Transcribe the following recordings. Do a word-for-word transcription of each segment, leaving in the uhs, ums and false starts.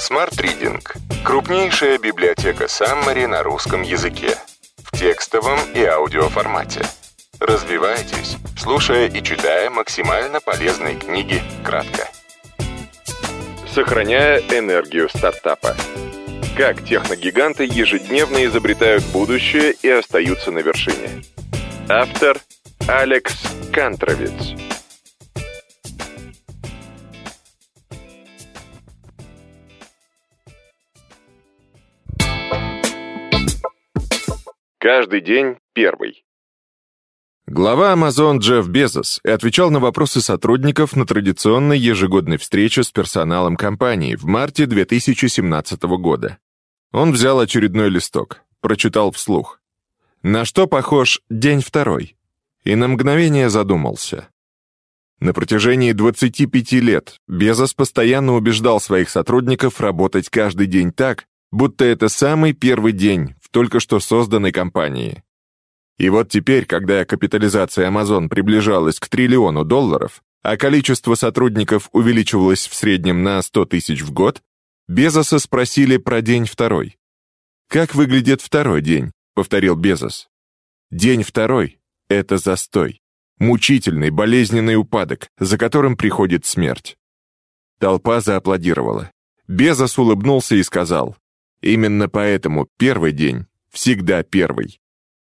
Smart Reading – крупнейшая библиотека Summary на русском языке. В текстовом и аудиоформате. Развивайтесь, слушая и читая максимально полезные книги кратко. Сохраняя энергию стартапа. Как техногиганты ежедневно изобретают будущее и остаются на вершине. Автор Алекс Кантровиц. Каждый день первый. Глава Amazon Джефф Безос отвечал на вопросы сотрудников на традиционной ежегодной встрече с персоналом компании в марте две тысячи семнадцатого года. Он взял очередной листок, прочитал вслух. На что похож день второй? И на мгновение задумался. На протяжении двадцати пяти лет Безос постоянно убеждал своих сотрудников работать каждый день так, будто это самый первый день в только что созданной компании. И вот теперь, когда капитализация Amazon приближалась к триллиону долларов, а количество сотрудников увеличивалось в среднем на сто тысяч в год, Безоса спросили про день второй. «Как выглядит второй день?» — повторил Безос. «День второй — это застой, мучительный, болезненный упадок, за которым приходит смерть». Толпа зааплодировала. Безос улыбнулся и сказал: «Именно поэтому первый день всегда первый».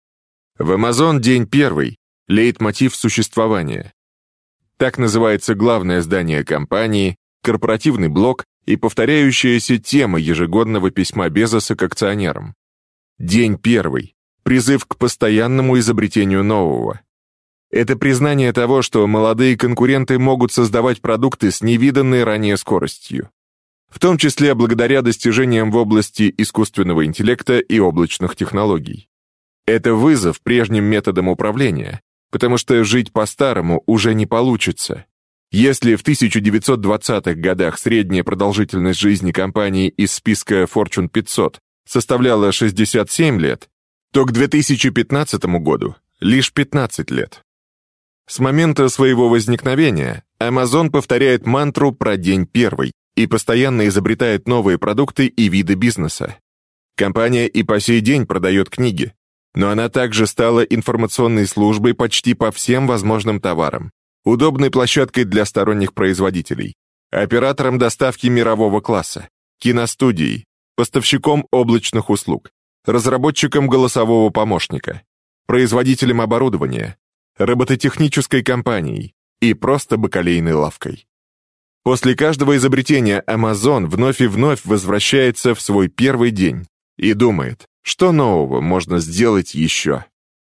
В Amazon день первый – лейтмотив существования. Так называется главное здание компании, корпоративный блок и повторяющаяся тема ежегодного письма Безоса к акционерам. День первый – призыв к постоянному изобретению нового. Это признание того, что молодые конкуренты могут создавать продукты с невиданной ранее скоростью, в том числе благодаря достижениям в области искусственного интеллекта и облачных технологий. Это вызов прежним методам управления, потому что жить по-старому уже не получится. Если в тысяча девятьсот двадцатых годах средняя продолжительность жизни компании из списка Fortune пятьсот составляла шестьдесят семь лет, то к две тысячи пятнадцатому году лишь пятнадцать лет. С момента своего возникновения Amazon повторяет мантру про день первый и постоянно изобретает новые продукты и виды бизнеса. Компания и по сей день продает книги, но она также стала информационной службой почти по всем возможным товарам, удобной площадкой для сторонних производителей, оператором доставки мирового класса, киностудией, поставщиком облачных услуг, разработчиком голосового помощника, производителем оборудования, робототехнической компанией и просто бакалейной лавкой. После каждого изобретения Amazon вновь и вновь возвращается в свой первый день и думает, что нового можно сделать еще.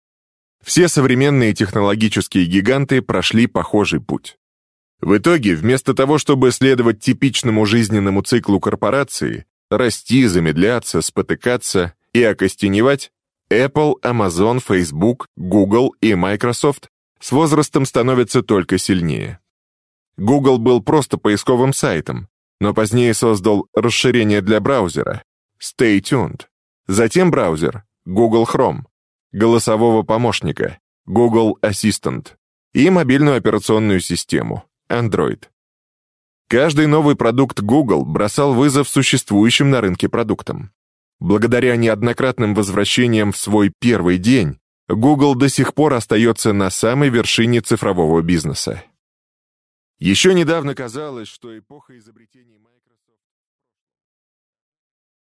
Все современные технологические гиганты прошли похожий путь. В итоге, вместо того, чтобы следовать типичному жизненному циклу корпорации, расти, замедляться, спотыкаться и окостеневать, Apple, Amazon, Facebook, Google и Microsoft с возрастом становятся только сильнее. Google был просто поисковым сайтом, но позднее создал расширение для браузера Stay Tuned. Затем браузер Google Chrome, голосового помощника Google Assistant и мобильную операционную систему Android. Каждый новый продукт Google бросал вызов существующим на рынке продуктам. Благодаря неоднократным возвращениям в свой первый день, Google до сих пор остается на самой вершине цифрового бизнеса. Еще недавно казалось, что эпоха изобретений Microsoft